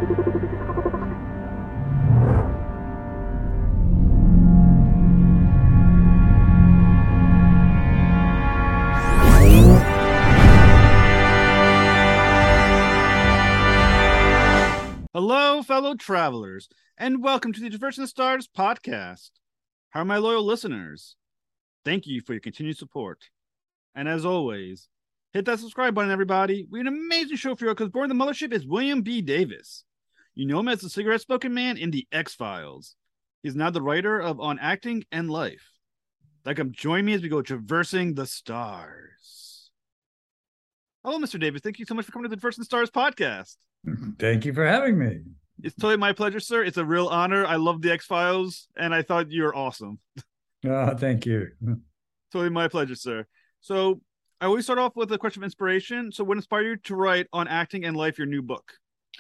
Hello, fellow travelers, and welcome to the Diversion of Stars podcast. How are my loyal listeners? Thank you for your continued support. And as always, hit that subscribe button, everybody. We have an amazing show for you because boarding the mothership is William B. Davis. You know him as the cigarette smoking man in The X-Files. He's now the writer of On Acting and Life. Come join me as we go traversing the stars. Hello, Mr. Davis. Thank you so much for coming to the Diversion of Stars podcast. Thank you for having me. It's totally my pleasure, sir. It's a real honor. I love The X-Files, and I thought you were awesome. Oh, thank you. Totally my pleasure, sir. So I always start off with a question of inspiration. So what inspired you to write On Acting and Life, your new book?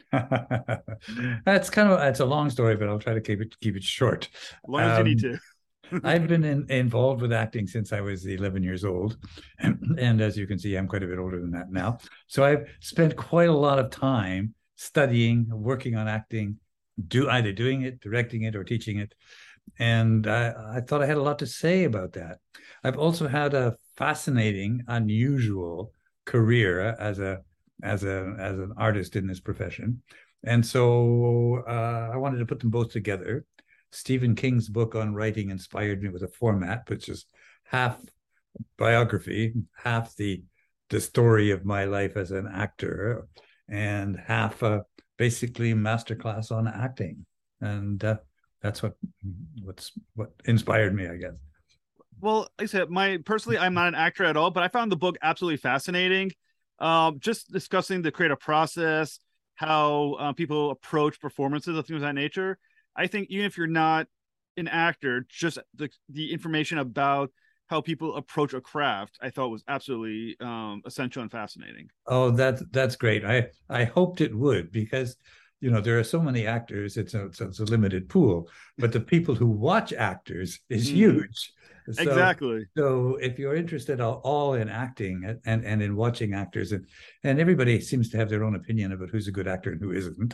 It's a long story, but I'll try to keep it short. As long as you need to. I've been involved with acting since I was 11 years old. And as you can see, I'm quite a bit older than that now. So I've spent quite a lot of time studying, working on acting, either doing it, directing it, or teaching it. And I thought I had a lot to say about that. I've also had a fascinating, unusual career as an artist in this profession. And so I wanted to put them both together. Stephen King's book on writing inspired me with a format which is half biography, half the story of my life as an actor, and half basically masterclass on acting. And that's what inspired me, I guess. Well, like I said, personally, I'm not an actor at all, but I found the book absolutely fascinating. Just discussing the creative process, how people approach performances, and things of that nature. I think even if you're not an actor, just the information about how people approach a craft, I thought was absolutely essential and fascinating. Oh, that's great. I hoped it would, because there are so many actors. It's a limited pool, but the people who watch actors is huge. So, exactly. So if you're interested all in acting and in watching actors, and everybody seems to have their own opinion about who's a good actor and who isn't.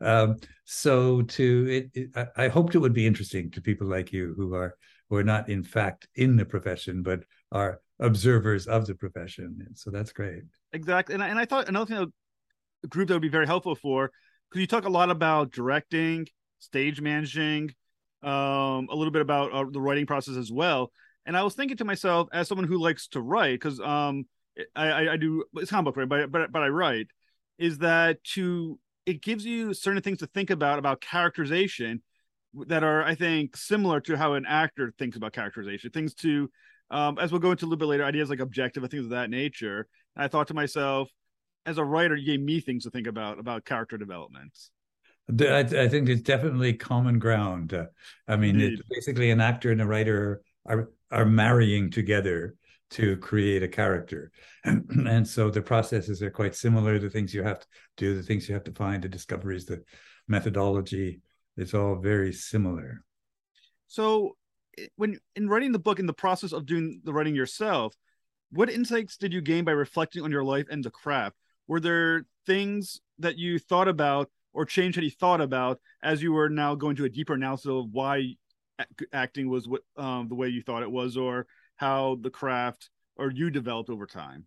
I hoped it would be interesting to people like you who are not in fact in the profession, but are observers of the profession. And so that's great. Exactly. And I thought another thing, a group that would be very helpful for, because you talk a lot about directing, stage managing, a little bit about the writing process as well. And I was thinking to myself, as someone who likes to write, because I do, it's comic book, right? But I write, is that it gives you certain things to think about characterization that are, I think, similar to how an actor thinks about characterization. Things to, as we'll go into a little bit later, ideas like objective and things of that nature. And I thought to myself, as a writer, you gave me things to think about character development. I think it's definitely common ground. It's basically an actor and a writer are marrying together to create a character, and so the processes are quite similar. The things you have to do, the things you have to find, the discoveries, the methodology, it's all very similar. So, when in writing the book, in the process of doing the writing yourself, what insights did you gain by reflecting on your life and the craft? Were there things that you thought about or change that you thought about as you were now going to a deeper analysis of why acting was the way you thought it was, or how the craft or you developed over time?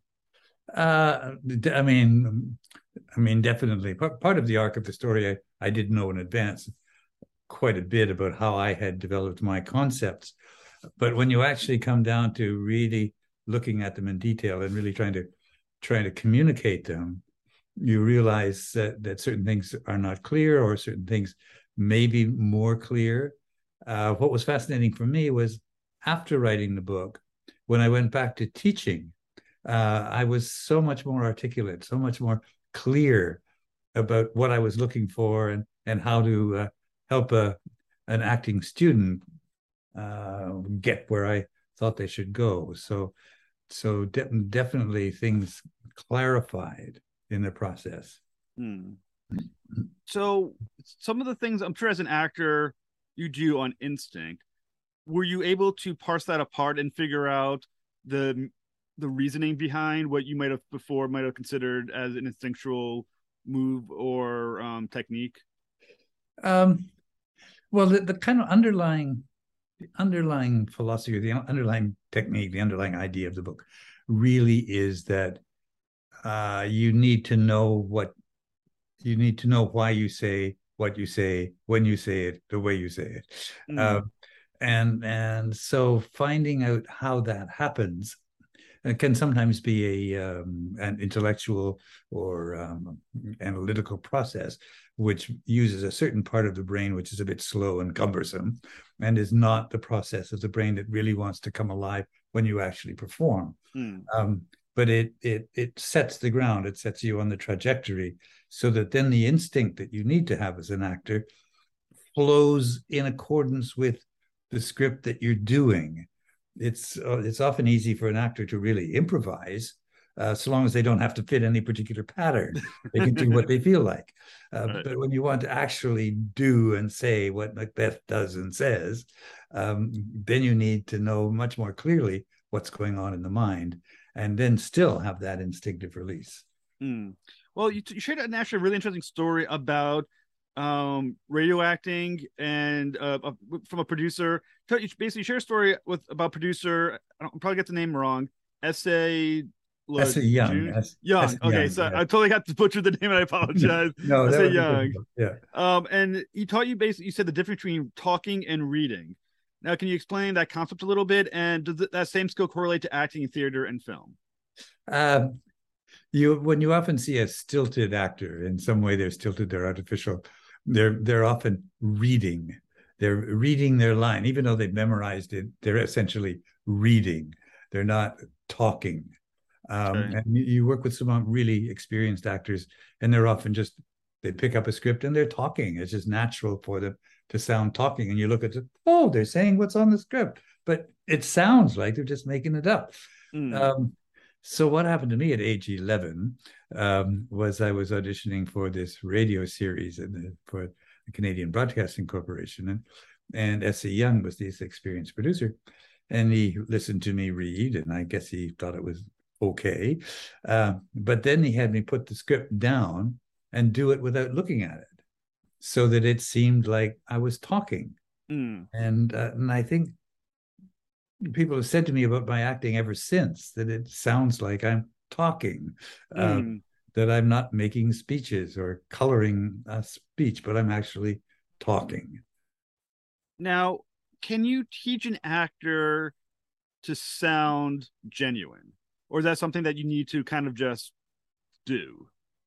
Definitely. Part of the arc of the story, I didn't know in advance quite a bit about how I had developed my concepts. But when you actually come down to really looking at them in detail and really trying to communicate them, you realize that certain things are not clear, or certain things may be more clear. What was fascinating for me was, after writing the book, when I went back to teaching, I was so much more articulate, so much more clear about what I was looking for, and how to help an acting student get where I thought they should go. So definitely things clarified in the process. So some of the things, I'm sure as an actor you do on instinct, were you able to parse that apart and figure out the reasoning behind what you might have considered as an instinctual move or technique? Um, well, the kind of underlying philosophy, or the underlying technique, the underlying idea of the book really is that you need to know why you say what you say, when you say it, the way you say it. Mm, Uh, and so finding out how that happens, it can sometimes be an intellectual or analytical process, which uses a certain part of the brain which is a bit slow and cumbersome, and is not the process of the brain that really wants to come alive when you actually perform. mm, Um, but it sets the ground, it sets you on the trajectory, so that then the instinct that you need to have as an actor flows in accordance with the script that you're doing. It's often easy for an actor to really improvise, so long as they don't have to fit any particular pattern. They can do what they feel like. right. But when you want to actually do and say what Macbeth does and says, then you need to know much more clearly what's going on in the mind, and then still have that instinctive release. Mm. Well, you shared an actually really interesting story about radio acting and from a producer. You basically share a story with about producer. I'll probably get the name wrong. S.A. S.A. Young, June S.A. Young. Okay, Young, so yeah. I totally got to butcher the name, and I apologize. No, that S.A. would be Young. difficult. Yeah. And he taught you basically. You said the difference between talking and reading. Now, can you explain that concept a little bit? And does that same skill correlate to acting in theater and film? Uh, when you often see a stilted actor, in some way they're stilted, they're artificial. They're often reading. They're reading their line, even though they've memorized it. They're essentially reading. They're not talking. Okay. And you work with some really experienced actors, and they're often just they pick up a script and they're talking. It's just natural for them to sound talking. And you look at it, oh, they're saying what's on the script, but it sounds like they're just making it up. Mm, Um, so what happened to me at age 11 was I was auditioning for this radio series for the Canadian Broadcasting Corporation, and S.A. Young was this experienced producer, and he listened to me read, and I guess he thought it was okay. But then he had me put the script down and do it without looking at it, so that it seemed like I was talking. mm, And I think people have said to me about my acting ever since that it sounds like I'm talking, mm. that I'm not making speeches or coloring a speech, but I'm actually talking. Now, can you teach an actor to sound genuine? Or is that something that you need to kind of just do?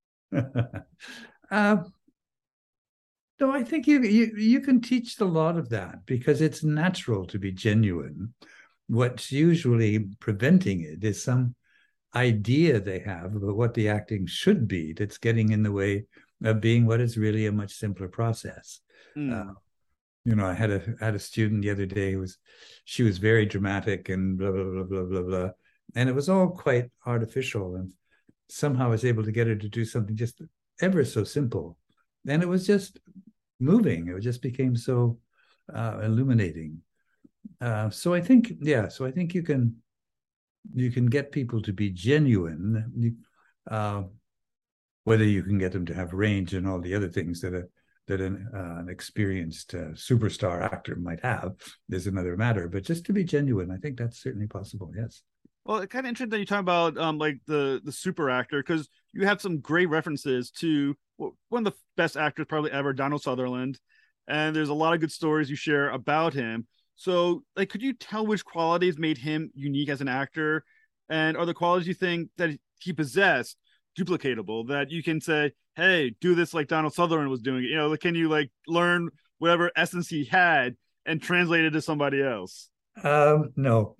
uh, no, I think you can teach a lot of that because it's natural to be genuine. What's usually preventing it is some idea they have about what the acting should be that's getting in the way of being what is really a much simpler process. Uh, Mm, I had a student the other day she was very dramatic and blah blah blah blah blah blah, and it was all quite artificial. And somehow I was able to get her to do something just ever so simple, and it was just moving. It just became so illuminating. So I think, yeah. So I think you can get people to be genuine. Uh, whether you can get them to have range and all the other things that an experienced superstar actor might have is another matter. But just to be genuine, I think that's certainly possible. Yes. well, it's kind of interesting that you talk about like the super actor because you have some great references to one of the best actors probably ever, Donald Sutherland, and there's a lot of good stories you share about him. So, like, could you tell which qualities made him unique as an actor, and are the qualities you think that he possessed duplicatable that you can say, "Hey, do this like Donald Sutherland was doing it." Like, can you like learn whatever essence he had and translate it to somebody else? No,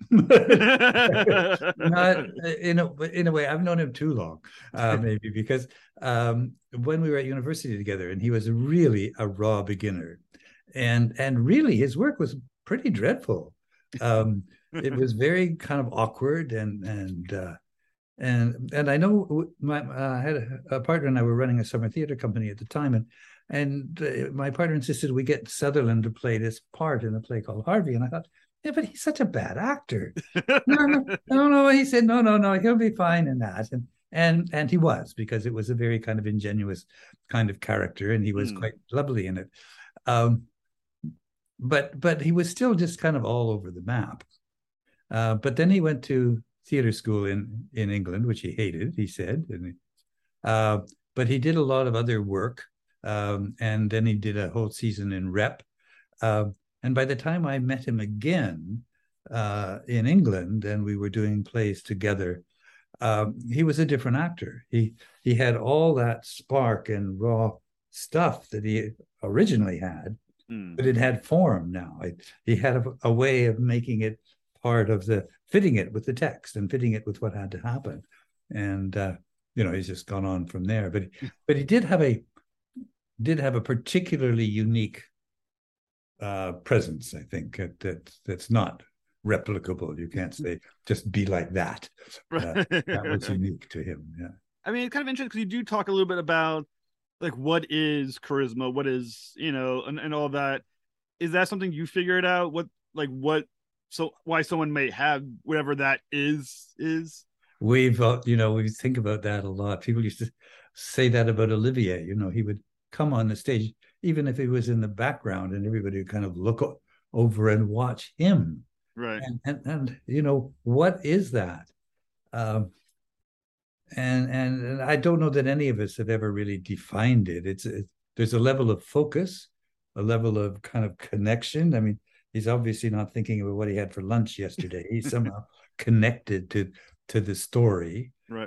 not in a way. I've known him too long, maybe because when we were at university together, and he was really a raw beginner, and really his work was pretty dreadful. It was very kind of awkward, and I know I had a partner and I were running a summer theater company at the time, and my partner insisted we get Sutherland to play this part in a play called Harvey, and I thought, yeah, but he's such a bad actor. No, no, no, no. He said, no, no, no, he'll be fine in that, and he was, because it was a very kind of ingenuous kind of character, and he was Mm, quite lovely in it. Um, but he was still just kind of all over the map. But then he went to theater school in England, which he hated, he said. But he did a lot of other work. And then he did a whole season in Rep. And by the time I met him again in England and we were doing plays together, he was a different actor. He had all that spark and raw stuff that he originally had, but it had form now. He had a way of making it part of fitting it with the text and fitting it with what had to happen. And he's just gone on from there. But he did have a particularly unique presence, I think, that's not replicable. You can't say just be like that. That was unique to him. Yeah. I mean, it's kind of interesting because you do talk a little bit about like what is charisma, what is, and all that. Is that something you figured out? So why someone may have whatever that is? We think about that a lot. People used to say that about Olivier. He would come on the stage, even if he was in the background, and everybody would kind of look over and watch him. Right. And what is that? And I don't know that any of us have ever really defined it. There's a level of focus, a level of kind of connection. I mean, he's obviously not thinking about what he had for lunch yesterday. He's somehow connected to the story. Right.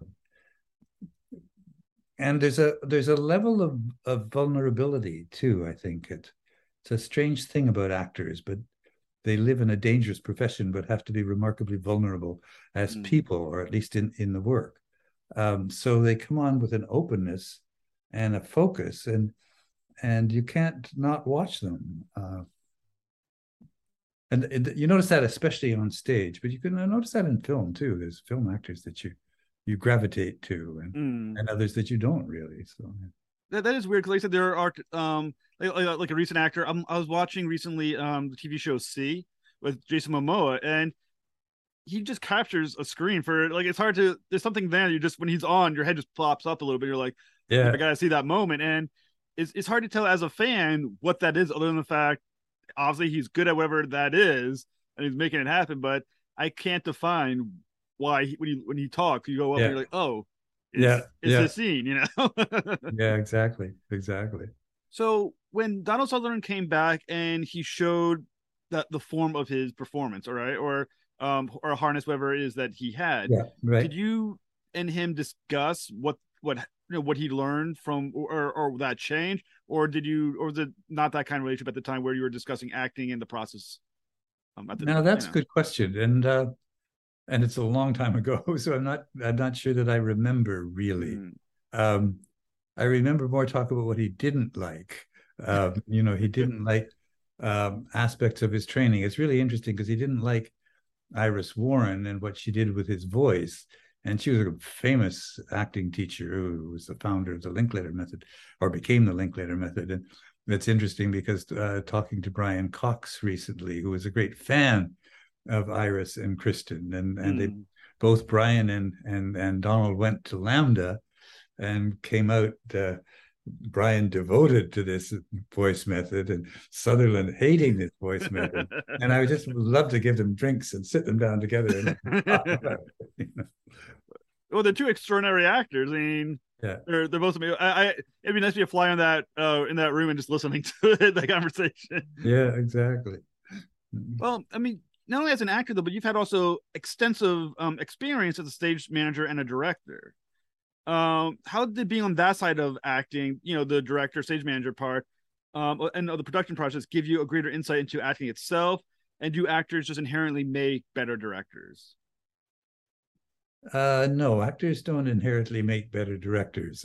And there's a level of vulnerability too. I think it's a strange thing about actors, but they live in a dangerous profession, but have to be remarkably vulnerable as people, or at least in the work. So they come on with an openness and a focus, and you can't not watch them. And you notice that especially on stage, but you can notice that in film too. There's film actors that you gravitate to, and others that you don't really. So that is weird because like I said, there are like a recent actor. I was watching recently the TV show C with Jason Momoa, and he just captures a screen for like it's hard to. There's something there. You just when he's on, your head just plops up a little bit. You're like, yeah, I gotta see that moment, and it's hard to tell as a fan what that is, other than the fact obviously he's good at whatever that is, and he's making it happen. But I can't define why when he talks, you go up and you're like, oh, it's a scene, Yeah, exactly. So when Donald Sutherland came back and he showed that the form of his performance, all right, or harness whatever it is that he had, did you and him discuss what he learned from or that change, or was it not that kind of relationship at the time where you were discussing acting in the process? Now that's a good question, and it's a long time ago, so I'm not sure that I remember really. I remember more talk about what he didn't like. He didn't like aspects of his training. It's really interesting because he didn't like Iris Warren and what she did with his voice. And she was a famous acting teacher who was the founder of the Linklater method, or became the Linklater method. And it's interesting because talking to Brian Cox recently, who was a great fan of Iris and Kristen, and they both, Brian and Donald, went to LAMDA and came out. Brian devoted to this voice method, and Sutherland hating this voice method. And I would just love to give them drinks and sit them down together and talk about it. Well, they're two extraordinary actors. I mean, they're both. It'd be nice to be a fly on that in that room and just listening to the conversation. Yeah, exactly. Well, I mean, not only as an actor though, but you've had also extensive experience as a stage manager and a director. How did being on that side of acting, the director, stage manager part, and the production process give you a greater insight into acting itself? And do actors just inherently make better directors? No, actors don't inherently make better directors.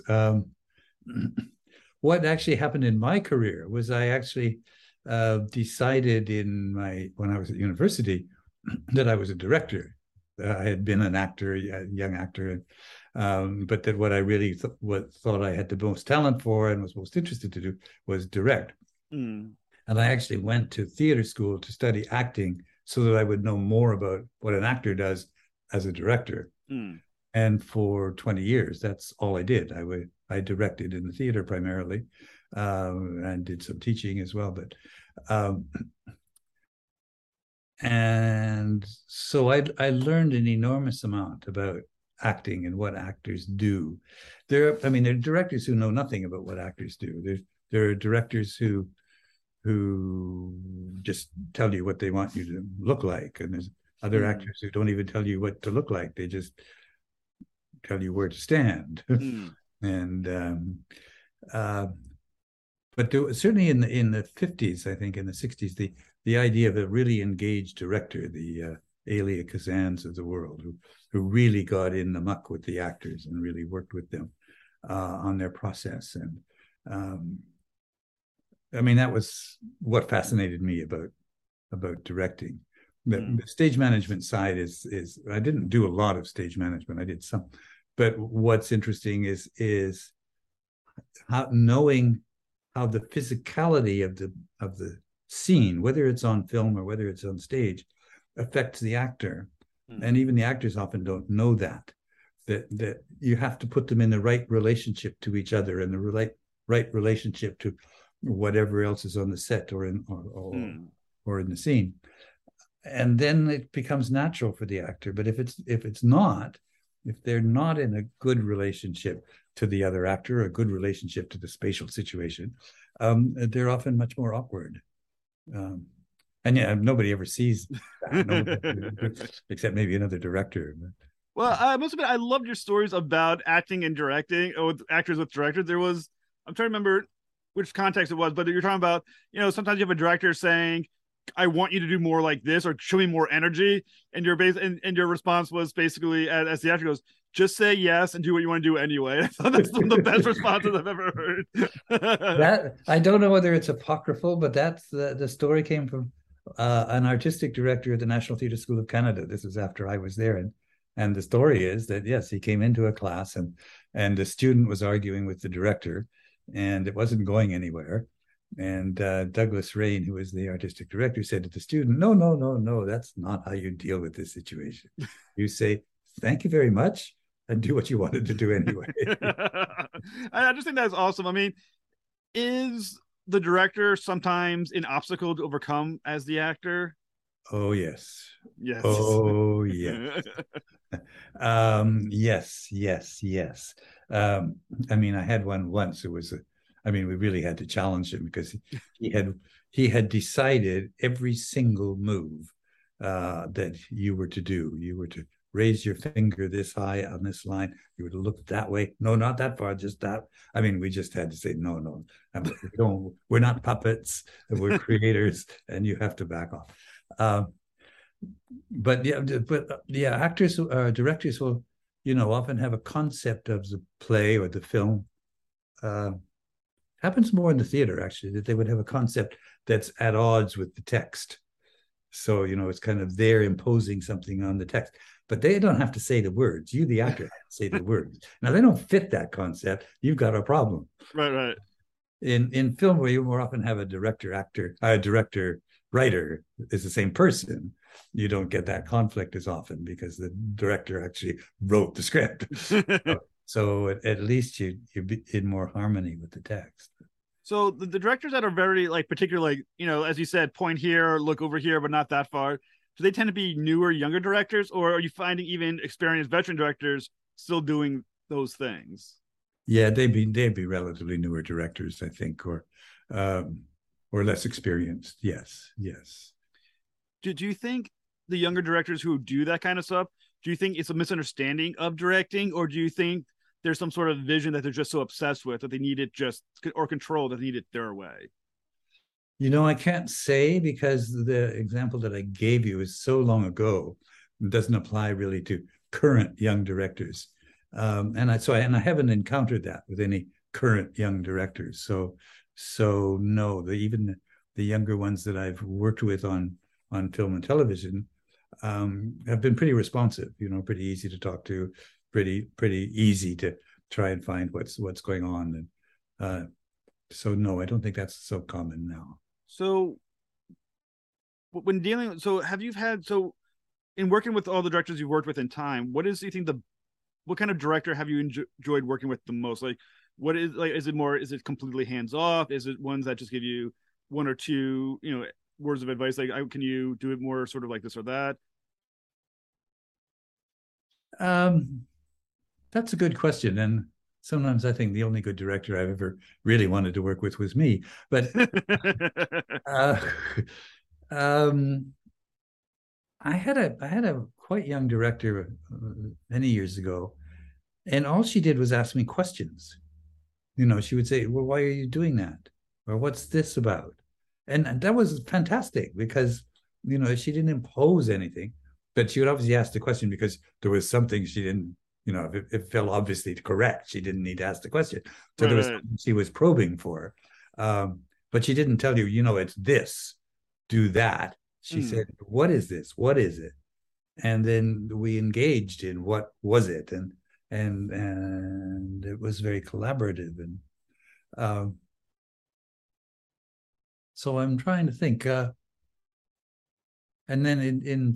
What actually happened in my career was I actually decided when I was at university that I was a director. I had been an actor, a young actor, but that what I really thought I had the most talent for and was most interested to do was direct. And I actually went to theater school to study acting so that I would know more about what an actor does as a director. And for 20 years, that's all I did. I directed in the theater primarily. and did some teaching as well. But and so I learned an enormous amount about acting and what actors do. There are directors who know nothing about what actors do. There are directors who just tell you what they want you to look like, and there's other actors who don't even tell you what to look like. They just tell you where to stand. And but certainly in the 50s, I think in the 60s, the idea of a really engaged director, the Elia Kazans of the world, who really got in the muck with the actors and really worked with them on their process. And that was what fascinated me about directing. The stage management side is I didn't do a lot of stage management. I did some, but what's interesting is knowing how the physicality of the scene, whether it's on film or whether it's on stage, affects the actor. And even the actors often don't know that you have to put them in the right relationship to each other and the right relationship to whatever else is on the set or in the scene. And then it becomes natural for the actor. But if they're not in a good relationship to the other actor, or a good relationship to the spatial situation, they're often much more awkward. And nobody ever sees that, except maybe another director. Well, I must admit, I loved your stories about acting and directing, or with actors with directors. I'm trying to remember which context it was, but you're talking about, sometimes you have a director saying, I want you to do more like this, or show me more energy. And your response was basically, as the actor goes, just say yes and do what you want to do anyway. I thought that's one of the best responses I've ever heard. That I don't know whether it's apocryphal, but that's the story came from an artistic director at the National Theatre School of Canada. This was after I was there, and the story is that yes, he came into a class and the student was arguing with the director, and it wasn't going anywhere. And Douglas Rain, who was the artistic director, said to the student, no, that's not how you deal with this situation. You say, thank you very much, and do what you wanted to do anyway. I just think that's awesome. I mean, is the director sometimes an obstacle to overcome as the actor? Oh, yes. Yes. Oh, yes. Yes. I had one once. It was we really had to challenge him because he had decided every single move that you were to do. You were to raise your finger this high on this line. You were to look that way. No, not that far, just that. We just had to say, no. We're not puppets. We're creators, and you have to back off. But actors, directors will, often have a concept of the play or the film. Happens more in the theater, actually, that they would have a concept that's at odds with the text. So, it's kind of they're imposing something on the text, but they don't have to say the words. You, the actor, have to say the words. Now, they don't fit that concept. You've got a problem. Right. In film, where you more often have a director, writer is the same person, you don't get that conflict as often because the director actually wrote the script. So at least you're in more harmony with the text. So the directors that are very particular, as you said, point here, look over here, but not that far. Do they tend to be newer, younger directors, or are you finding even experienced veteran directors still doing those things? Yeah, they'd be relatively newer directors, I think, or less experienced. Yes. Do you think the younger directors who do that kind of stuff, do you think it's a misunderstanding of directing, or do you think there's some sort of vision that they're just so obsessed with that they need it or control that they need it their way? I can't say, because the example that I gave you is so long ago, it doesn't apply really to current young directors. And I haven't encountered that with any current young directors. So no, even the younger ones that I've worked with on film and television have been pretty responsive, pretty easy to talk to, pretty easy to try and find what's going on. And so no, I don't think that's so common now. So when in working with all the directors you've worked with in time, what kind of director have you enjoyed working with the most? what is like, is it more, is it completely hands off? Is it ones that just give you one or two, words of advice? Like, can you do it more sort of like this or that? Um, that's a good question. And sometimes I think the only good director I've ever really wanted to work with was me. But uh, um, I had a quite young director many years ago, and all she did was ask me questions. She would say, "Well, why are you doing that?" Or "What's this about?" And that was fantastic because she didn't impose anything, but she would obviously ask the question because there was something she didn't. If it felt obviously correct, she didn't need to ask the question. So Right, there was right. something she was probing for, but she didn't tell you, it's this, do that. She Mm. said, "What is this? What is it?" And then we engaged in what was it, and it was very collaborative. And um, so I'm trying to think. And then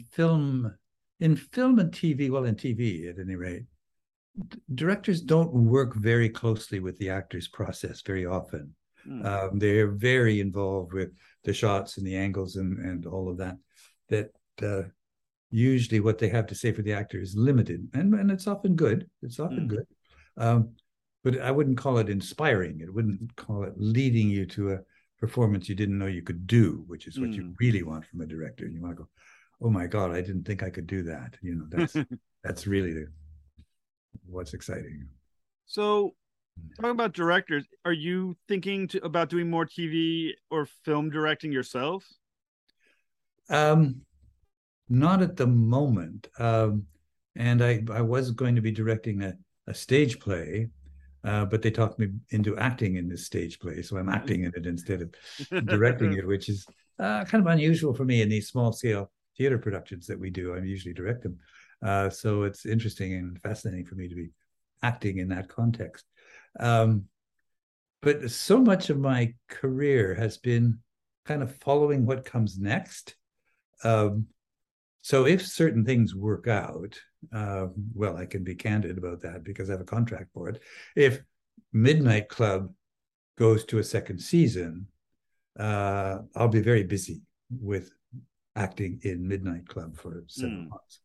in film and TV, well, in TV at any rate, directors don't work very closely with the actor's process very often. Mm. They're very involved with the shots and the angles and all of that. That usually what they have to say for the actor is limited, and it's often good. It's often Mm. good, um, but I wouldn't call it inspiring. It wouldn't call it leading you to a performance you didn't know you could do, which is what you Mm. really want from a director. You want to go, "Oh my God, I didn't think I could do that." That's really what's exciting. So, talking about directors, are you thinking about doing more TV or film directing yourself? Um, Not at the moment. And I was going to be directing a stage play, but they talked me into acting in this stage play. So I'm acting in it instead of directing it, which is kind of unusual for me in these small scale theater productions that we do. I usually direct them. So it's interesting and fascinating for me to be acting in that context. Um, but so much of my career has been kind of following what comes next. Um, so if certain things work out, well, I can be candid about that because I have a contract for it. If Midnight Club goes to a second season, I'll be very busy with acting in Midnight Club for several Mm. months.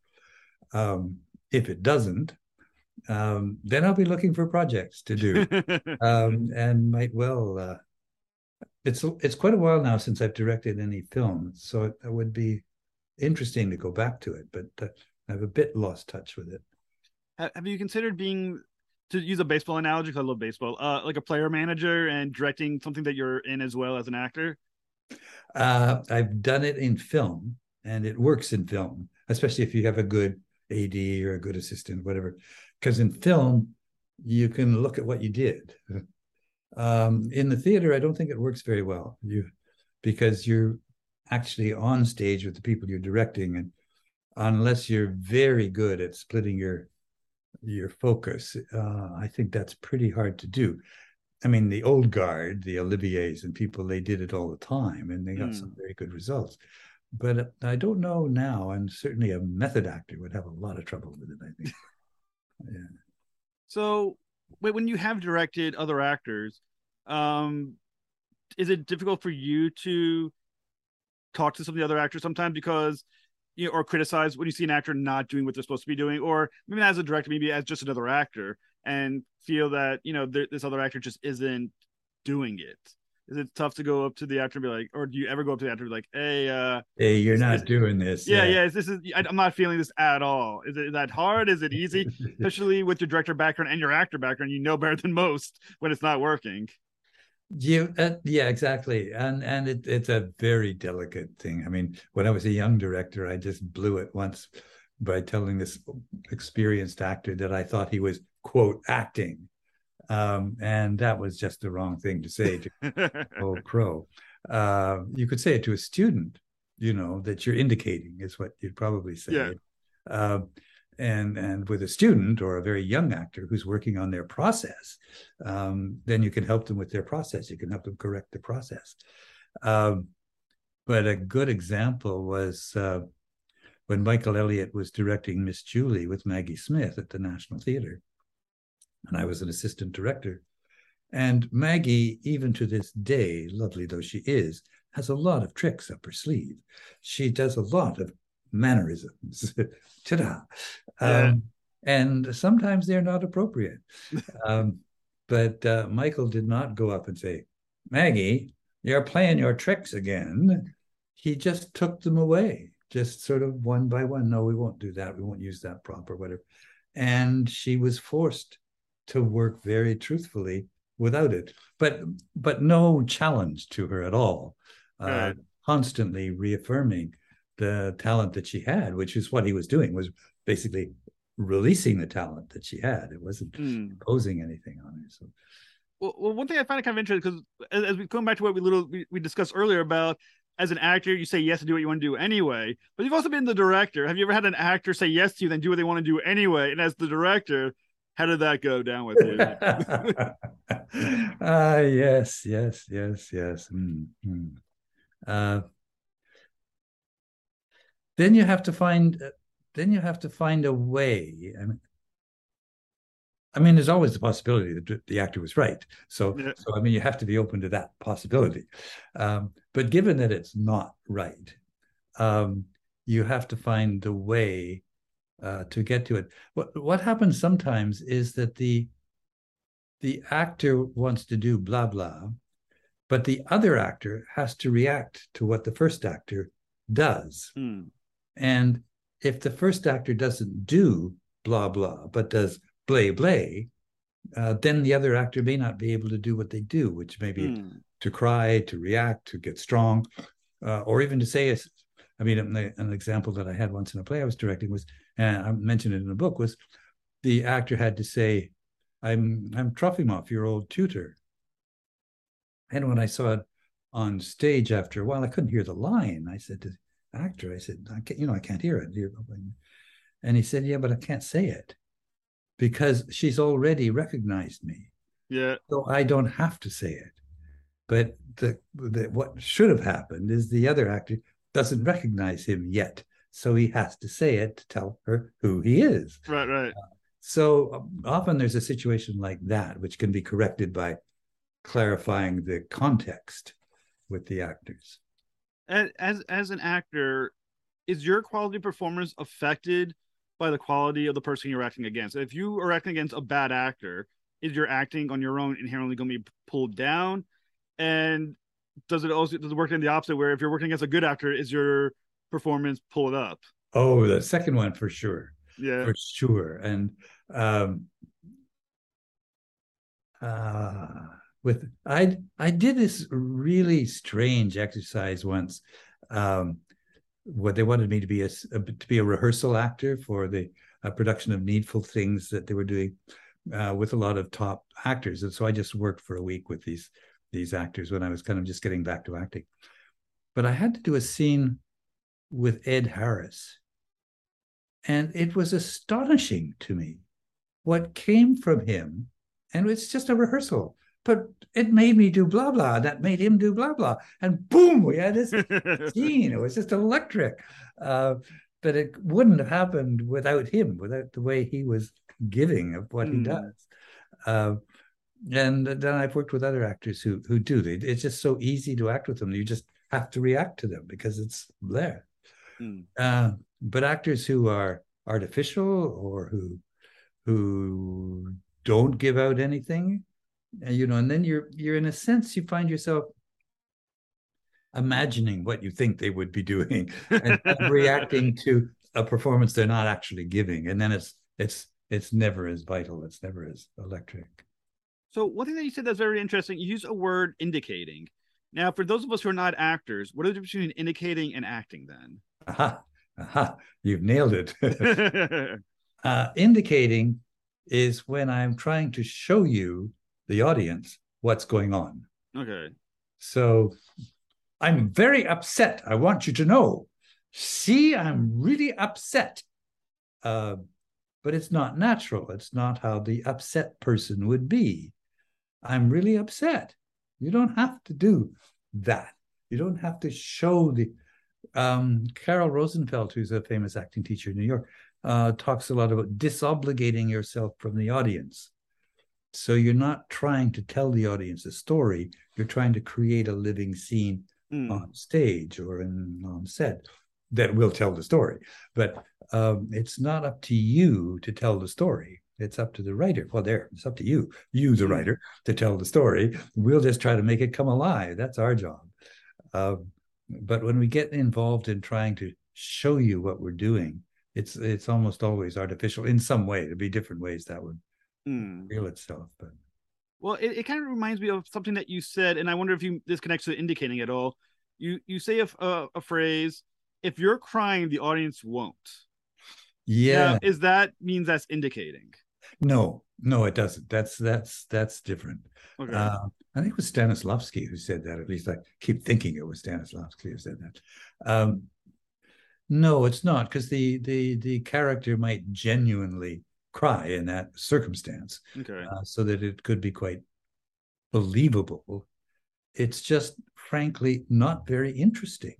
If it doesn't, then I'll be looking for projects to do, and might well. It's quite a while now since I've directed any film, so it would be interesting to go back to it, but I've a bit lost touch with it. Have you considered being, to use a baseball analogy, because I love baseball, like a player manager and directing something that you're in as well as an actor? I've done it in film, and it works in film, especially if you have a good AD or a good assistant, whatever. Because in film, you can look at what you did. In the theater, I don't think it works very well. Because you're actually on stage with the people you're directing, and unless you're very good at splitting your focus, I think that's pretty hard to do. I mean, the old guard, the Oliviers and people, they did it all the time, and they got some Mm. very good results. But I don't know now, and certainly a method actor would have a lot of trouble with it, I think. Yeah. So, when you have directed other actors, um, is it difficult for you to talk to some of the other actors sometimes because or criticize when you see an actor not doing what they're supposed to be doing, or maybe not as a director, maybe as just another actor, and feel that this other actor just isn't doing it? Is it tough to go up to the actor and be like, or do you ever go up to the actor and be like, "Hey, Hey, you're is not doing this. yeah, Yeah. yeah, I'm not feeling this at all." Is that hard? Is it easy, especially with your director background and your actor background? You know better than most when it's not working. Yeah, exactly. And it's a very delicate thing. I mean, when I was a young director, I just blew it once by telling this experienced actor that I thought he was, quote, acting. And that was just the wrong thing to say to old pro. You could say it to a student, that you're indicating is what you'd probably Yeah. say. Uh, and with a student or a very young actor who's working on their process, then you can help them with their process. You can help them correct the process. Um, but a good example was when Michael Elliott was directing Miss Julie with Maggie Smith at the National Theatre, and I was an assistant director. And Maggie, even to this day, lovely though she is, has a lot of tricks up her sleeve. She does a lot of mannerisms. Ta-da! Yeah. And sometimes they're not appropriate. But Michael did not go up and say, Maggie, you're playing your tricks again. He just took them away, just sort of one by one. No, we won't do that. We won't use that prop or whatever. And she was forced to work very truthfully without it, but no challenge to her at all. Right. Constantly reaffirming the talent that she had, which is what he was doing, was basically releasing the talent that she had. It wasn't imposing anything on her. So, well, one thing I find kind of interesting, because as we come back to what we discussed earlier about, as an actor, you say yes to do what you want to do anyway. But you've also been the director. Have you ever had an actor say yes to you, then do what they want to do anyway? And as the director, how did that go down with you? Yes. Then you have to find a way. I mean, there's always the possibility that the actor was right. So I mean, you have to be open to that possibility. But given that it's not right, you have to find the way to get to it. What happens sometimes is that the actor wants to do blah blah, but the other actor has to react to what the first actor does. And if the first actor doesn't do blah blah but does blay blay, then the other actor may not be able to do what they do, which may be to cry, to react, to get strong, or even to say, I mean, an example that I had once in a play I was directing was, and I mentioned it in the book, was the actor had to say, I'm Trofimov, your old tutor. And when I saw it on stage after a while, I couldn't hear the line. I said to the actor, I said, I can't hear it. And he said, yeah, but I can't say it because she's already recognized me. Yeah. So I don't have to say it. But what should have happened is the other actor doesn't recognize him yet. So he has to say it to tell her who he is. Right. So often there's a situation like that, which can be corrected by clarifying the context with the actors. As an actor, is your quality performance affected by the quality of the person you're acting against? If you are acting against a bad actor, is your acting on your own inherently going to be pulled down? And does it work in the opposite, where if you're working against a good actor, is your performance pulled up? Oh, the second one for sure. Yeah, for sure. And I did this really strange exercise once. What they wanted me to be a rehearsal actor for the production of Needful Things that they were doing with a lot of top actors, and so I just worked for a week with these actors when I was kind of just getting back to acting. But I had to do a scene with Ed Harris, and it was astonishing to me what came from him, and it's just a rehearsal. But it made me do blah, blah. That made him do blah, blah. And boom, we had this scene. It was just electric. But it wouldn't have happened without him, without the way he was giving of what he does. And then I've worked with other actors who do. It's just so easy to act with them. You just have to react to them because it's there. But actors who are artificial or who don't give out anything, and then you're in a sense, you find yourself imagining what you think they would be doing and reacting to a performance they're not actually giving, and then it's never as vital, it's never as electric. So one thing that you said that's very interesting, you use a word indicating. Now, for those of us who are not actors, what is the difference between indicating and acting then? You've nailed it. Indicating is when I'm trying to show you, the audience, what's going on. Okay. So I'm very upset. I want you to know. See, I'm really upset. But it's not natural. It's not how the upset person would be. I'm really upset. You don't have to do that. You don't have to show the... Carol Rosenfeld, who's a famous acting teacher in New York, talks a lot about disobligating yourself from the audience. So you're not trying to tell the audience a story. You're trying to create a living scene on stage or on set that will tell the story. But it's not up to you to tell the story. It's up to the writer. Well, it's up to you, the writer, to tell the story. We'll just try to make it come alive. That's our job. But when we get involved in trying to show you what we're doing, it's almost always artificial in some way. There'll be different ways that would reveal itself. But well, it kind of reminds me of something that you said, and I wonder if this connects to indicating at all. You say a phrase, if you're crying, the audience won't. Yeah. Now, that means that's indicating? No, it doesn't. That's different. Okay. I think it was Stanislavski who said that. At least I keep thinking it was Stanislavski who said that. No, it's not, because the character might genuinely cry in that circumstance, okay, so that it could be quite believable. It's just, frankly, not very interesting.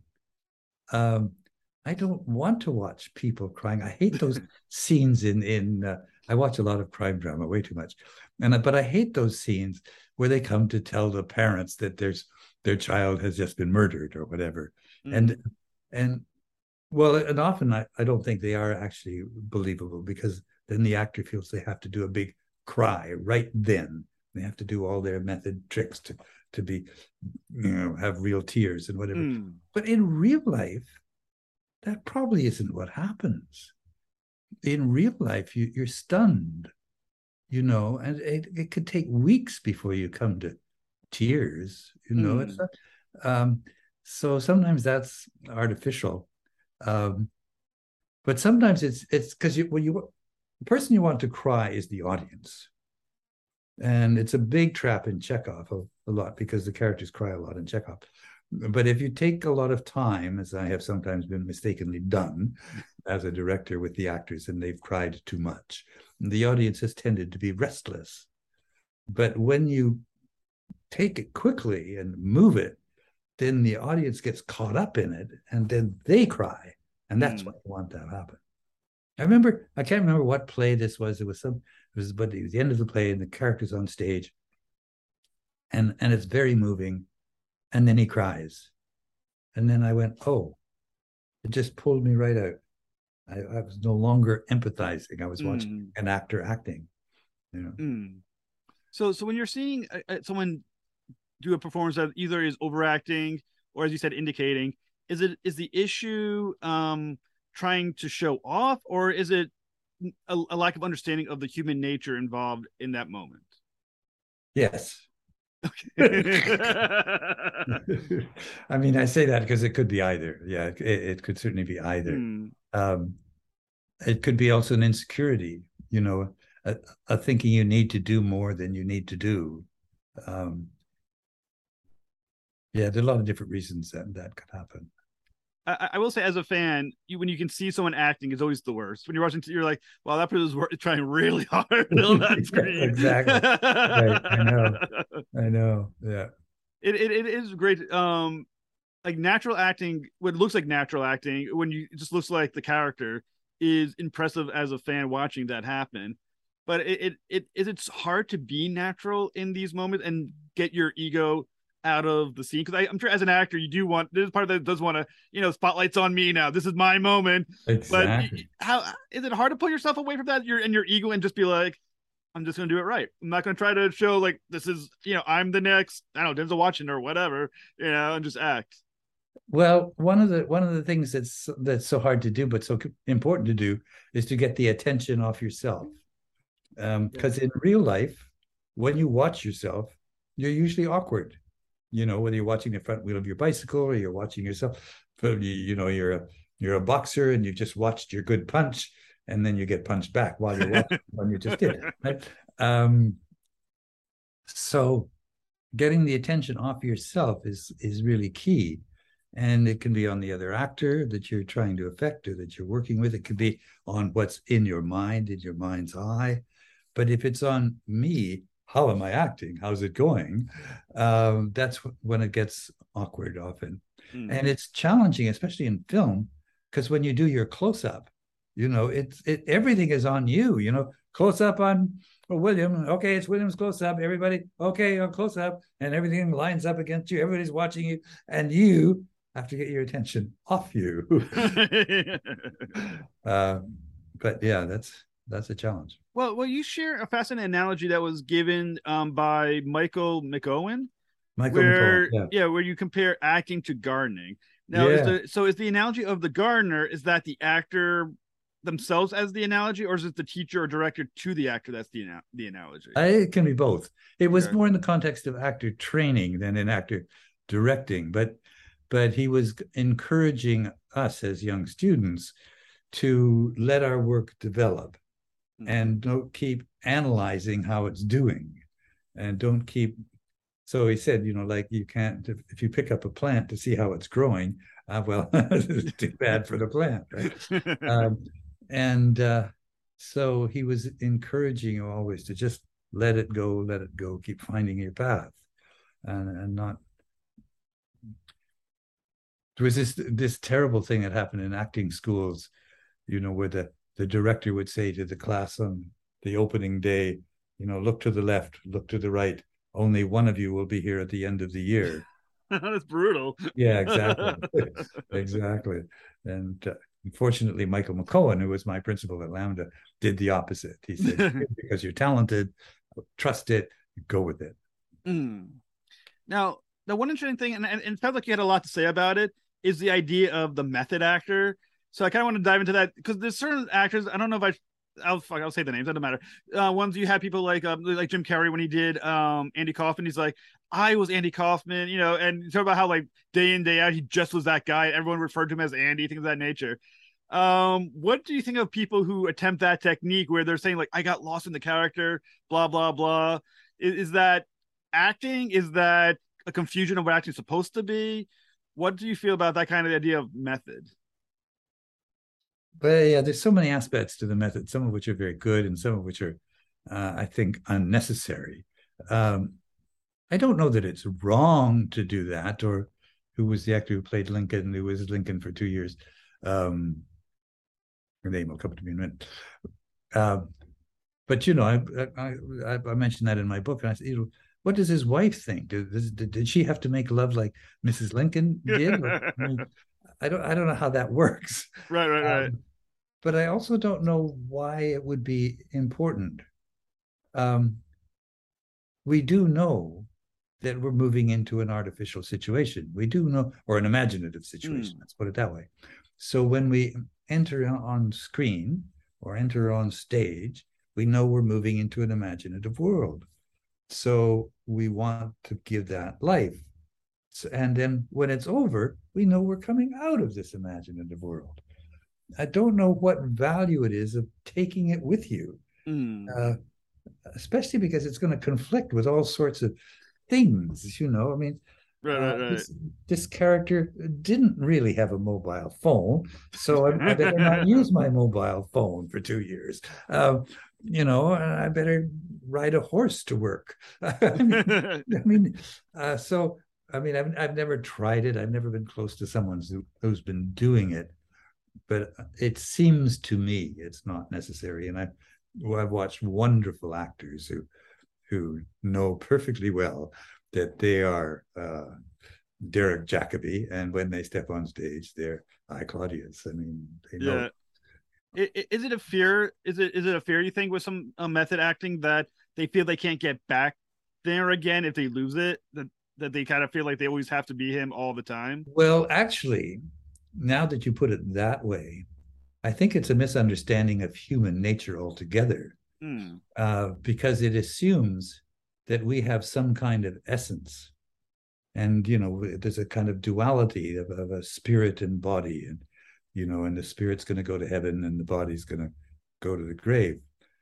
I don't want to watch people crying. I hate those scenes in I watch a lot of crime drama, way too much, but I hate those scenes where they come to tell the parents that their child has just been murdered or whatever, and well, and often I don't think they are actually believable, because then the actor feels they have to do a big cry right then. They have to do all their method tricks to be, have real tears and whatever. But in real life, that probably isn't what happens. In real life, you're stunned, and it could take weeks before you come to tears. It's not, so sometimes that's artificial, but sometimes it's because the person you want to cry is the audience, and it's a big trap in Chekhov a lot, because the characters cry a lot in Chekhov. But if you take a lot of time, as I have sometimes been mistakenly done as a director with the actors, and they've cried too much, the audience has tended to be restless. But when you take it quickly and move it, then the audience gets caught up in it, and then they cry. And that's what you want to happen. I can't remember what play this was. But it was the end of the play, and the character's on stage, and it's very moving. And then he cries. And then I went, oh, it just pulled me right out. I was no longer empathizing. I was watching an actor acting. So when you're seeing someone do a performance that either is overacting or, as you said, indicating, is the issue trying to show off, or is it a lack of understanding of the human nature involved in that moment? Yes. Okay. I mean, I say that because it could be either. Yeah, it could certainly be either. It could be also an insecurity, a thinking you need to do more than you need to do. Yeah, there are a lot of different reasons that could happen. I will say, as a fan, when you can see someone acting, is always the worst. When you're watching, you're like, "Wow, that person's trying really hard on that screen." Exactly. Right. I know. Yeah. It is great. Like natural acting, what looks like natural acting, when it just looks like the character, is impressive as a fan watching that happen. But it's hard to be natural in these moments and get your ego out of the scene, because I'm sure as an actor you do want, there's part that does want to, spotlight's on me now, this is my moment. Exactly. But how is it hard to pull yourself away from that, your ego, and just be like, I'm just gonna do it right. I'm not gonna try to show like this is, I'm the next, I don't know, Denzel Washington or whatever, and just act. Well, one of the things that's so hard to do but so important to do is to get the attention off yourself, because in real life, when you watch yourself, you're usually awkward. Whether you're watching the front wheel of your bicycle or you're watching yourself, you're a boxer and you've just watched your good punch, and then you get punched back while you're watching when you just did. Right? So getting the attention off yourself is really key. And it can be on the other actor that you're trying to affect or that you're working with. It could be on what's in your mind, in your mind's eye. But if it's on me, how am I acting? How's it going? That's when it gets awkward often. And it's challenging, especially in film, because when you do your close-up, everything is on you. Close up on Oh, William, okay, it's William's close up. Everybody, okay, close up, and everything lines up against you. Everybody's watching you, and you have to get your attention off you. uh, but yeah, that's a challenge. Well, you share a fascinating analogy that was given by Michael McOwen, Michael McCullough, where yeah, yeah, where you compare acting to gardening. Now, yeah. is the analogy of the gardener, is that the actor themselves as the analogy, or is it the teacher or director to the actor that's the analogy? It can be both. It was Okay. more in the context of actor training than in actor directing, but he was encouraging us as young students to let our work develop Mm. and don't keep analyzing how it's doing, and don't keep. So he said, like, you can't, if you pick up a plant to see how it's growing, well, it's too bad for the plant, right? Um, and so he was encouraging you always to just let it go, keep finding your path, and not. There was this terrible thing that happened in acting schools, where the director would say to the class on the opening day, look to the left, look to the right. Only one of you will be here at the end of the year. That's brutal. Yeah, exactly. Exactly. And unfortunately, Michael McCohen, who was my principal at Lambda, did the opposite. He said, because you're talented, trust it, go with it. Mm. Now, the one interesting thing, and it sounds like you had a lot to say about it, is the idea of the method actor. So I kind of want to dive into that because there's certain actors. I don't know if I'll say the names. That doesn't matter. Ones you had people like Jim Carrey when he did Andy Kaufman. He's like, I was Andy Kaufman, and talk about how like day in day out he just was that guy. Everyone referred to him as Andy, things of that nature. What do you think of people who attempt that technique where they're saying like I got lost in the character, blah blah blah? Is that acting? Is that a confusion of what acting is supposed to be? What do you feel about that kind of idea of method? But yeah, there's so many aspects to the method, some of which are very good and some of which are, I think, unnecessary. Um, I don't know that it's wrong to do that, or who was the actor who played Lincoln, who was Lincoln for 2 years. Her name will come to me in a minute. But I mentioned that in my book, and I said, what does his wife think? Did she have to make love like Mrs. Lincoln did? I don't know how that works. Right. But I also don't know why it would be important. Um, we do know that we're moving into an artificial situation. We do know, or an imaginative situation. Let's put it that way. So when we enter on screen or enter on stage, we know we're moving into an imaginative world. So we want to give that life. And then when it's over, we know we're coming out of this imaginative world. I don't know what value it is of taking it with you, especially because it's going to conflict with all sorts of things. I mean, Right. this character didn't really have a mobile phone, so I better not use my mobile phone for 2 years. I better ride a horse to work. So I've never tried it. I've never been close to someone who's been doing it, but it seems to me it's not necessary. And I've watched wonderful actors who know perfectly well that they are Derek Jacobi, and when they step on stage, they're Claudius. I mean, they know. Is it a fear? Is it a fear you think with some method acting that they feel they can't get back there again if they lose it? That they kind of feel like they always have to be him all the time? Well, actually, now that you put it that way, I think it's a misunderstanding of human nature altogether, because it assumes that we have some kind of essence, and there's a kind of duality of a spirit and body, and the spirit's going to go to heaven and the body's going to go to the grave.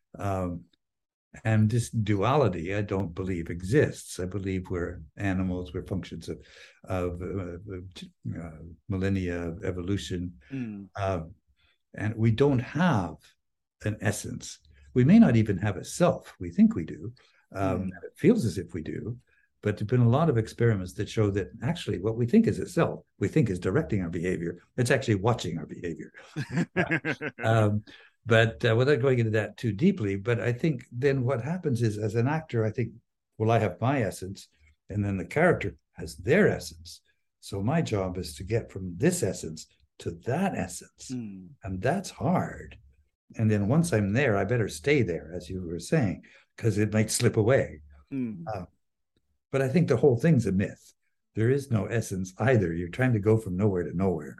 And this duality, I don't believe exists. I believe we're animals, we're functions of millennia of evolution, and we don't have an essence. We may not even have a self. We think we do. It feels as if we do, but there've been a lot of experiments that show that actually what we think is a self, we think is directing our behavior. It's actually watching our behavior. But without going into that too deeply, but I think then what happens is, as an actor, I think, well, I have my essence, and then the character has their essence. So my job is to get from this essence to that essence. And that's hard. And then once I'm there, I better stay there, as you were saying, because it might slip away. But I think the whole thing's a myth. There is no essence either. You're trying to go from nowhere to nowhere.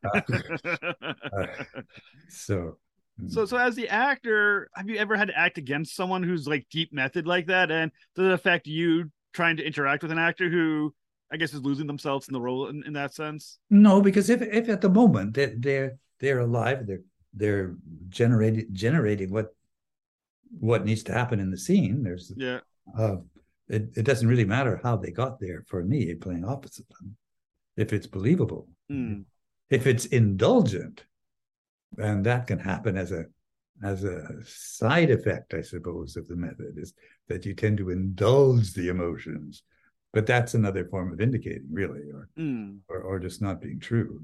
So as the actor, have you ever had to act against someone who's like deep method like that? And does it affect you trying to interact with an actor who, I guess, is losing themselves in the role in that sense? No, because if at the moment they're alive, they're generating what needs to happen in the scene. There's it doesn't really matter how they got there for me playing opposite them, if it's believable. If it's indulgent, and that can happen as a side effect, I suppose, of the method, is that you tend to indulge the emotions. But that's another form of indicating, really, or just not being true.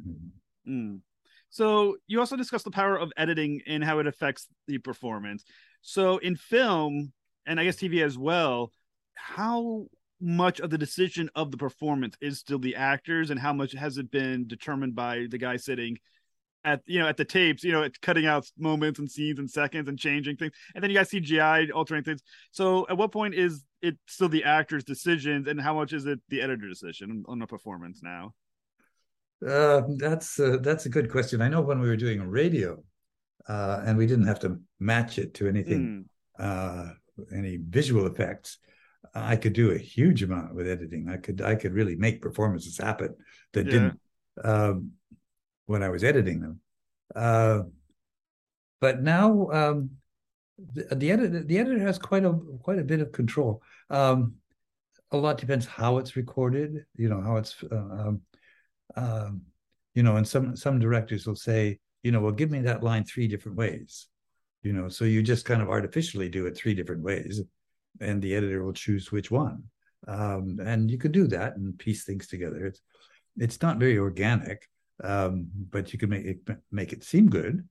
So you also discussed the power of editing and how it affects the performance. So in film, and I guess TV as well, how much of the decision of the performance is still the actors, and how much has it been determined by the guy sitting at the tapes, it's cutting out moments and scenes and seconds and changing things, and then you got CGI altering things. So at what point is it still the actor's decisions, and how much is it the editor decision on a performance now? That's a good question. I know when we were doing radio, and we didn't have to match it to anything, any visual effects, I could do a huge amount with editing. I could really make performances happen that didn't when I was editing them. But now the editor has quite a bit of control. A lot depends how it's recorded, how it's and some directors will say, well, give me that line 3 different ways, so you just kind of artificially do it 3 different ways, and the editor will choose which one. And you can do that and piece things together. It's not very organic, but you can make it seem good.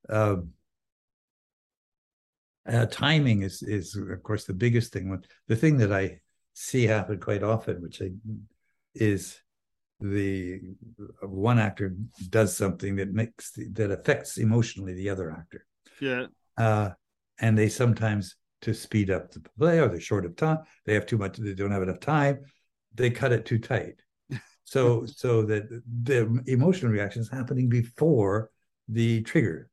Timing is of course the biggest thing. The thing that I see happen quite often, is the one actor does something that affects emotionally the other actor. And they sometimes, to speed up the play, or they're short of time, they don't have enough time, they cut it too tight. So that the emotional reaction is happening before the trigger.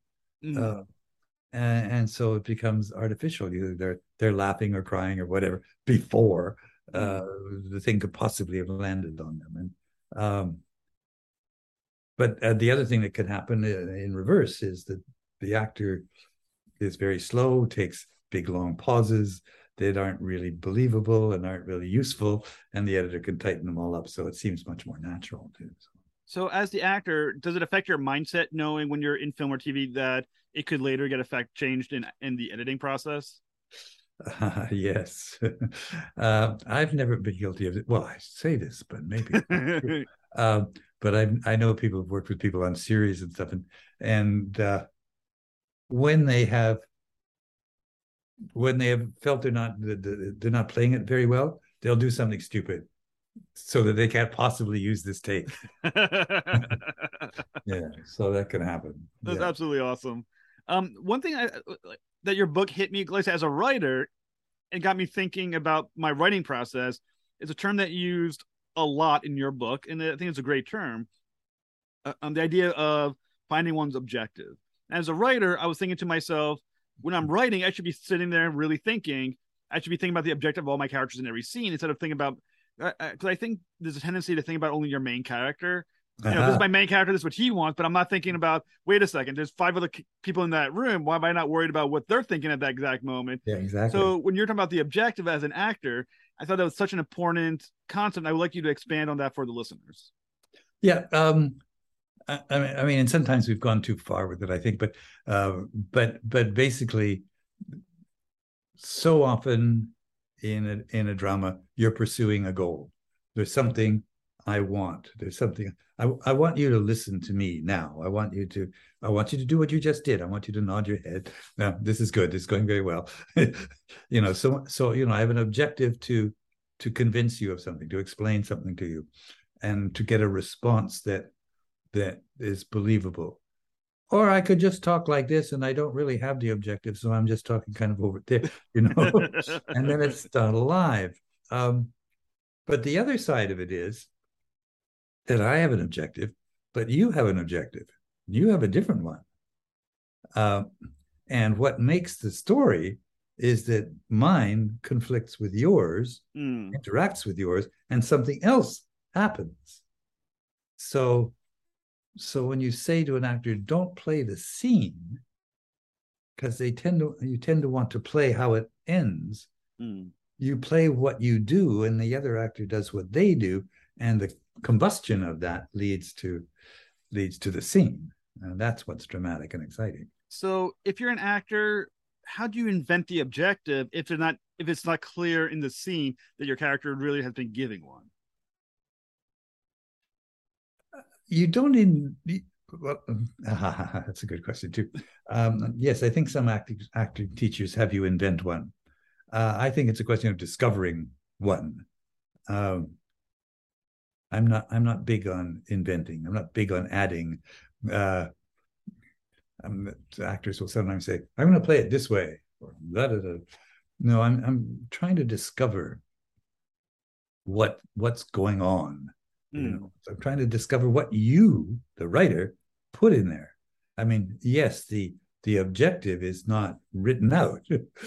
And so it becomes artificial. Either they're laughing or crying or whatever before the thing could possibly have landed on them. And but the other thing that could happen in reverse is that the actor is very slow, takes big long pauses that aren't really believable and aren't really useful, and the editor can tighten them all up so it seems much more natural too. So as the actor, does it affect your mindset knowing when you're in film or TV that it could later get changed in the editing process? Yes. I've never been guilty of it. Well, I say this, but maybe. But I know people who've worked with people on series and stuff, and when they have felt they're not playing it very well, they'll do something stupid so that they can't possibly use this take. Yeah, so that can happen. That's absolutely awesome. One thing that your book hit me as a writer and got me thinking about my writing process is a term that you used a lot in your book, and I think it's a great term. The idea of finding one's objective. As a writer, I was thinking to myself, when I'm writing, I should be sitting there and really thinking. I should be thinking about the objective of all my characters in every scene instead of thinking about, because I think there's a tendency to think about only your main character. This is my main character, this is what he wants, but I'm not thinking about, wait a second, there's 5 other people in that room. Why am I not worried about what they're thinking at that exact moment? Yeah, exactly. So when you're talking about the objective as an actor, I thought that was such an important concept. I would like you to expand on that for the listeners. Yeah. I mean, and sometimes we've gone too far with it, I think, but basically, so often in a drama, you're pursuing a goal. There's something I want. There's something I want you to listen to me now. I want you to do what you just did. I want you to nod your head. Now, this is good. It's going very well. So I have an objective to convince you of something, to explain something to you, and to get a response that is believable. Or I could just talk like this, and I don't really have the objective, so I'm just talking kind of over there, and then it's done live. But the other side of it is that I have an objective, but you have an objective. You have a different one. And what makes the story is that mine conflicts with yours, interacts with yours, and something else happens. So when you say to an actor, don't play the scene, because you tend to want to play how it ends. You play what you do, and the other actor does what they do, and the combustion of that leads to the scene, and that's what's dramatic and exciting. So if you're an actor, how do you invent the objective if it's not clear in the scene that your character really has been giving one? You don't well, that's a good question too. Yes, I think some acting teachers have you invent one. I think it's a question of discovering one. I'm not big on inventing. I'm not big on adding. Actors will sometimes say, "I'm going to play it this way," or da da da. No, I'm trying to discover what's going on. So I'm trying to discover what you, the writer, put in there. I mean, yes, the objective is not written out.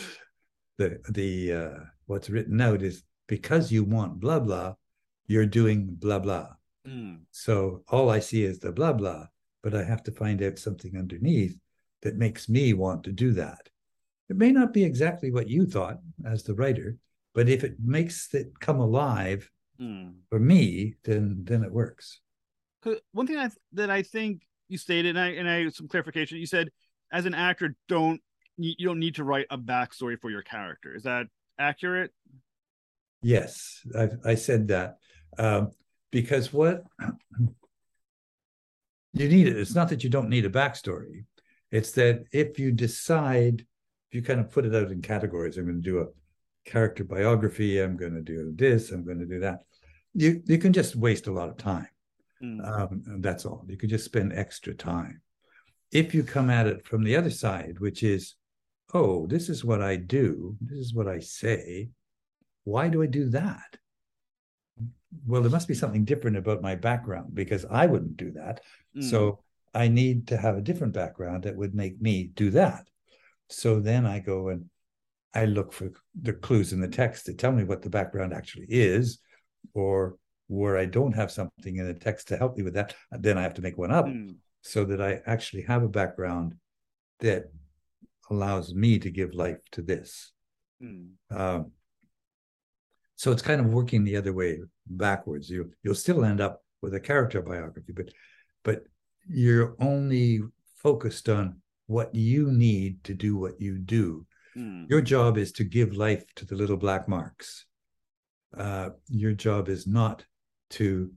the what's written out is because you want blah blah, you're doing blah blah. So all I see is the blah blah, but I have to find out something underneath that makes me want to do that. It may not be exactly what you thought as the writer, but if it makes it come alive for me, then it works. One thing that I think you stated, and I some clarification. You said, as an actor, you don't need to write a backstory for your character. Is that accurate? Yes, I said that because what you need it's not that you don't need a backstory. It's that if you kind of put it out in categories, I'm going to do a character biography, I'm going to do this, I'm going to do that. You can just waste a lot of time. That's all. You could just spend extra time. If you come at it from the other side, which is, oh, this is what I do, this is what I say, why do I do that? Well, there must be something different about my background because I wouldn't do that. So I need to have a different background that would make me do that. So then I go and I look for the clues in the text to tell me what the background actually is, or where I don't have something in the text to help me with that, then I have to make one up so that I actually have a background that allows me to give life to this. So it's kind of working the other way backwards. You'll still end up with a character biography, but you're only focused on what you need to do what you do. Your job is to give life to the little black marks. Your job is not to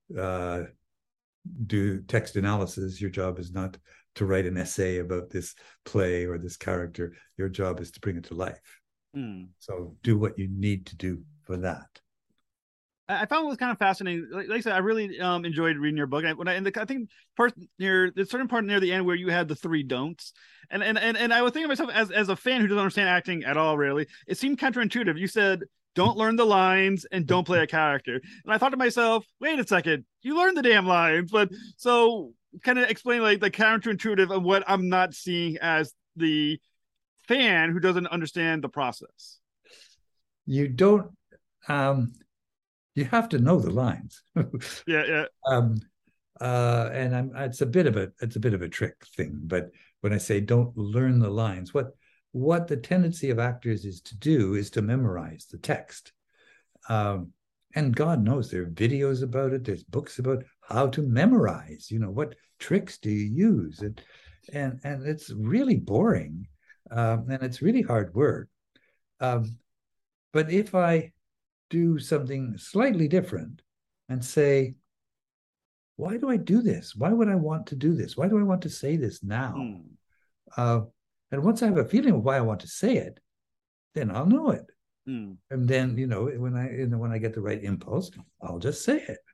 do text analysis. Your job is not to write an essay about this play or this character. Your job is to bring it to life. So do what you need to do for that. I found it was kind of fascinating. Like I said, I really enjoyed reading your book. I think the certain part near the end where you had the 3 don'ts, and I was thinking to myself as a fan who doesn't understand acting at all, really, it seemed counterintuitive. You said, don't learn the lines and don't play a character, and I thought to myself, wait a second, you learned the damn lines, but so kind of explain like the counterintuitive of what I'm not seeing as the fan who doesn't understand the process. You don't. You have to know the lines. Yeah. And it's a bit of a trick thing. But when I say don't learn the lines, what the tendency of actors is to do is to memorize the text. And God knows there are videos about it. There's books about how to memorize. What tricks do you use? And it's really boring, and it's really hard work. But if I do something slightly different, and say, why do I do this? Why would I want to do this? Why do I want to say this now? Mm. And once I have a feeling of why I want to say it, then I'll know it. Mm. And then, when I get the right impulse, I'll just say it.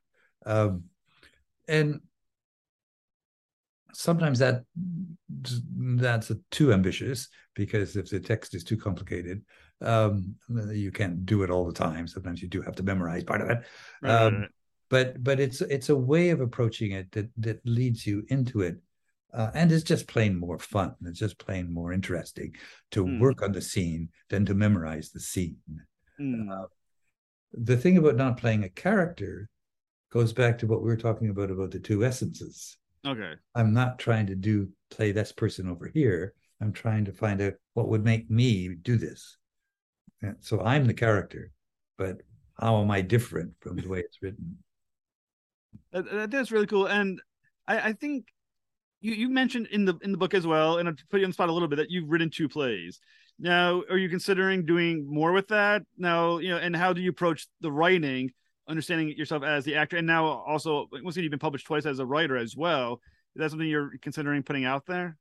And sometimes that's too ambitious, because if the text is too complicated, you can't do it all the time. Sometimes you do have to memorize part of it. Right. But it's a way of approaching it that leads you into it. And it's just plain more fun. It's just plain more interesting to work on the scene than to memorize the scene. The thing about not playing a character goes back to what we were talking about the two essences. Okay. I'm not trying to play this person over here. I'm trying to find out what would make me do this. And so I'm the character, but how am I different from the way it's written? That's really cool. And I think you mentioned in the book as well, and I'll put you on the spot a little bit, that you've written 2 plays. Now, are you considering doing more with that? Now, and how do you approach the writing, understanding yourself as the actor, and now also, once again, you've been published twice as a writer as well. Is that something you're considering putting out there?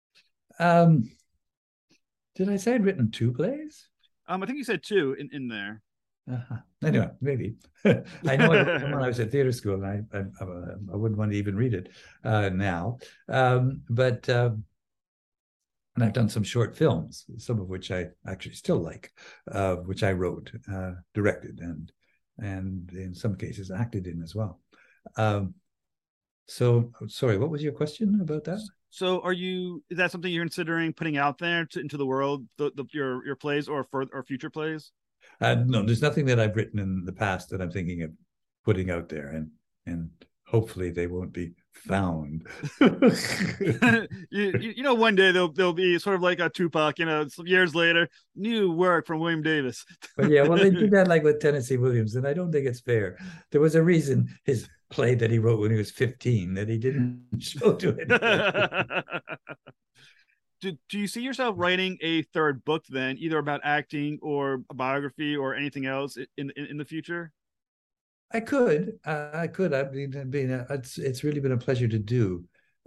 Did I say I'd written 2 plays? I think you said 2 in there. Anyway, maybe. I know when I was at theater school, and I wouldn't want to even read it now. But and I've done some short films, some of which I actually still like, which I wrote, directed, and in some cases acted in as well. So, sorry, what was your question about that? So, is that something you're considering putting out there into the world, your plays or future plays? No, there's nothing that I've written in the past that I'm thinking of putting out there, and hopefully they won't be found. One day they'll be sort of like a Tupac, some years later, new work from William Davis. But yeah, well, they did that like with Tennessee Williams, and I don't think it's fair. There was a reason his play that he wrote when he was 15 that he didn't show to it. Do you see yourself writing a 3rd book then, either about acting or a biography or anything else in the future? I could. I mean, it's really been a pleasure to do.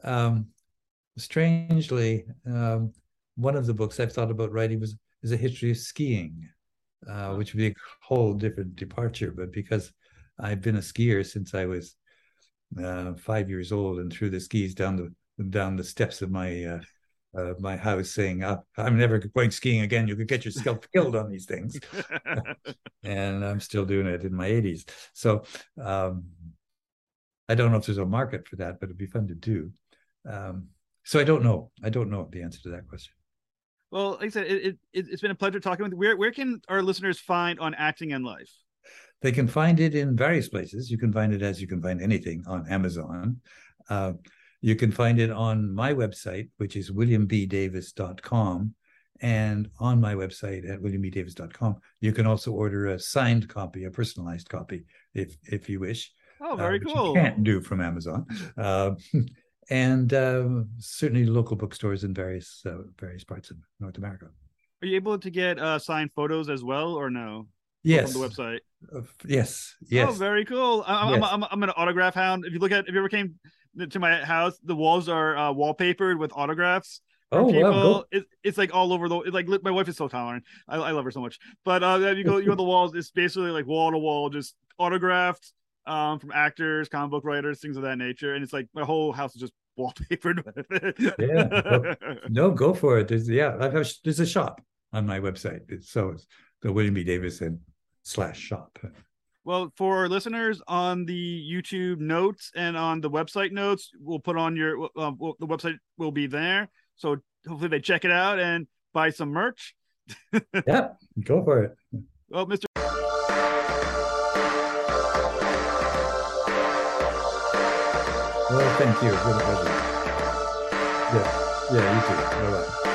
Strangely, one of the books I've thought about writing is a history of skiing, which would be a whole different departure. But because I've been a skier since I was 5 years old, and threw the skis down the steps of my house, saying, I'm never going skiing again. You could get yourself killed on these things. And I'm still doing it in my 80s. So I don't know if there's a market for that, but it'd be fun to do. So I don't know. I don't know the answer to that question. Well, like I said, it's been a pleasure talking with you. Where can our listeners find On Acting and Life? They can find it in various places. You can find it, as you can find anything, on Amazon. You can find it on my website, which is williambdavis.com. And on my website at williambdavis.com, you can also order a signed copy, a personalized copy, if you wish. Oh, very cool. You can't do from Amazon. And certainly local bookstores in various parts of North America. Are you able to get signed photos as well, or no? Yes. From the website. Yes. Oh, very cool. I'm an autograph hound. If you ever came to my house, the walls are wallpapered with autographs. Oh, people. Wow, it's like all over my wife is so tolerant. I love her so much. But you go the walls, it's basically like wall to wall, just autographed from actors, comic book writers, things of that nature. And it's like my whole house is just wallpapered with it. Yeah. No, go for it. There's a shop on my website. It's the William B. Davis /shop. Well, for our listeners, on the YouTube notes and on the website notes, we'll put on the website will be there. So hopefully they check it out and buy some merch. Yeah, go for it. Well, Mr. Well, thank you. It's been a pleasure. Yeah, you too. Bye-bye.